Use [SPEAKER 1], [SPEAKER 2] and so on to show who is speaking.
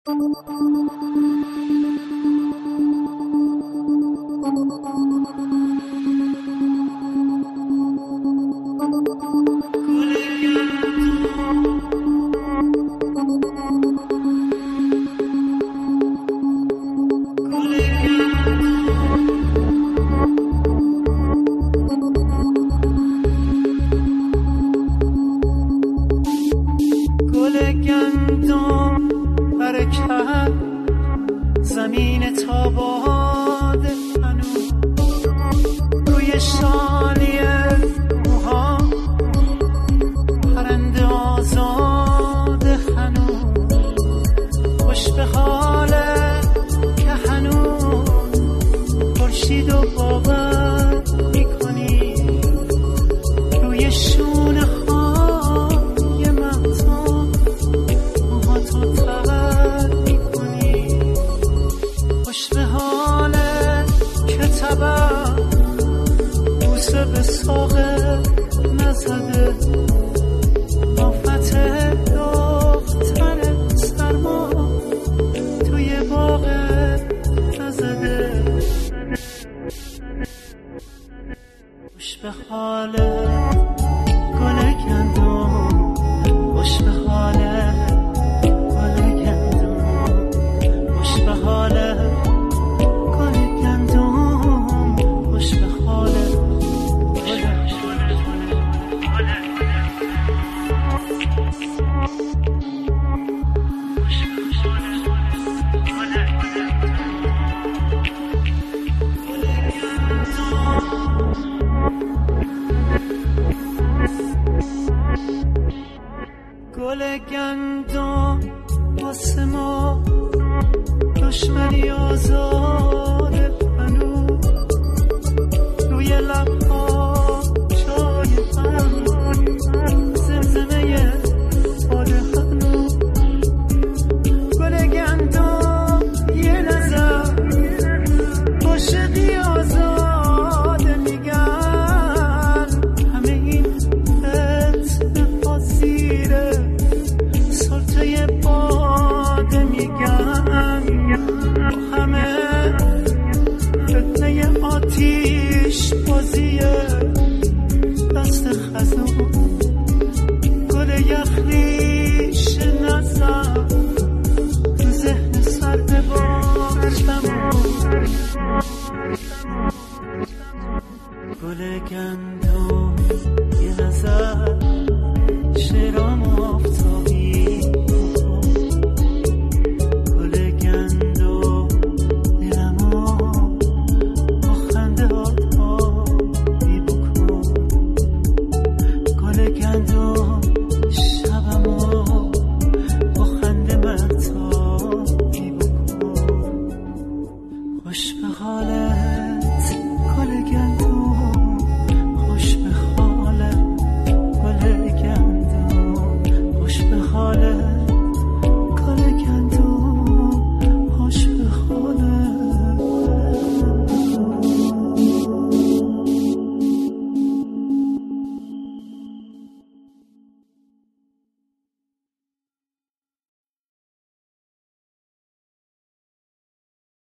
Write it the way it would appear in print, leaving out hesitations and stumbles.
[SPEAKER 1] زمین تاباد هنوز روی شانیه موها پرنده آزاد هنوز خوش به حاله که هنوز خورشید و باور میکنی روی شونه های مهتاب موها تو تر میکنی خوش به حاله که تبر بوسه به ساقه نزده آفت دختر سرما توی باغ نزده خوش به حاله گل گندم خوش به حاله گل گندم خوش به حاله گل گندم خوش به حاله گل گندم واسه ما دشمنی